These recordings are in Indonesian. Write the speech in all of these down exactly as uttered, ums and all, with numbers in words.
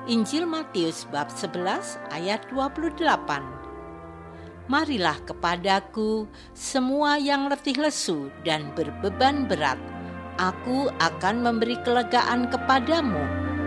Injil Matius bab sebelas ayat dua puluh delapan. Marilah kepadaku semua yang letih lesu dan berbeban berat, aku akan memberi kelegaan kepadamu.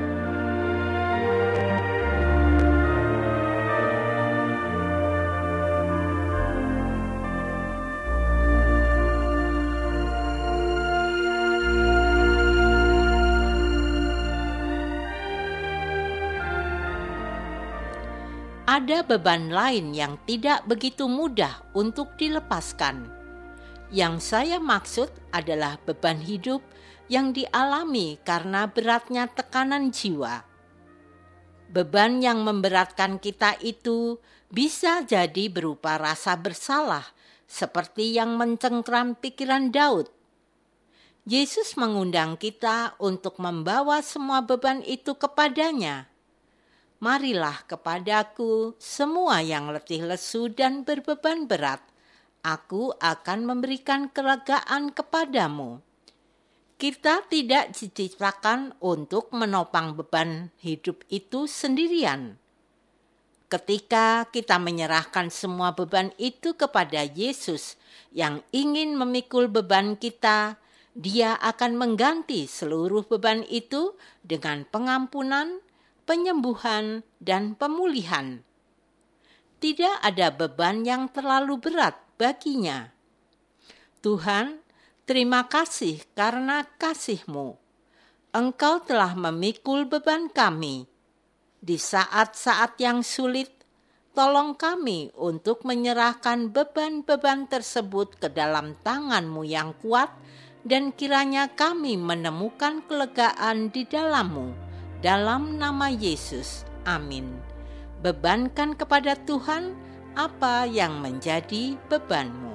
Ada beban lain yang tidak begitu mudah untuk dilepaskan. Yang saya maksud adalah beban hidup yang dialami karena beratnya tekanan jiwa. Beban yang memberatkan kita itu bisa jadi berupa rasa bersalah, seperti yang mencengkram pikiran Daud. Yesus mengundang kita untuk membawa semua beban itu kepadanya. Marilah kepadaku semua yang letih lesu dan berbeban berat, aku akan memberikan kelegaan kepadamu. Kita tidak diciptakan untuk menopang beban hidup itu sendirian. Ketika kita menyerahkan semua beban itu kepada Yesus yang ingin memikul beban kita, Dia akan mengganti seluruh beban itu dengan pengampunan, penyembuhan, dan pemulihan. Tidak ada beban yang terlalu berat baginya. Tuhan, terima kasih karena kasih-Mu. Engkau telah memikul beban kami. Di saat-saat yang sulit, tolong kami untuk menyerahkan beban-beban tersebut ke dalam tangan-Mu yang kuat, dan kiranya kami menemukan kelegaan di dalam-Mu. Dalam nama Yesus, amin. Bebankan kepada Tuhan apa yang menjadi bebanmu.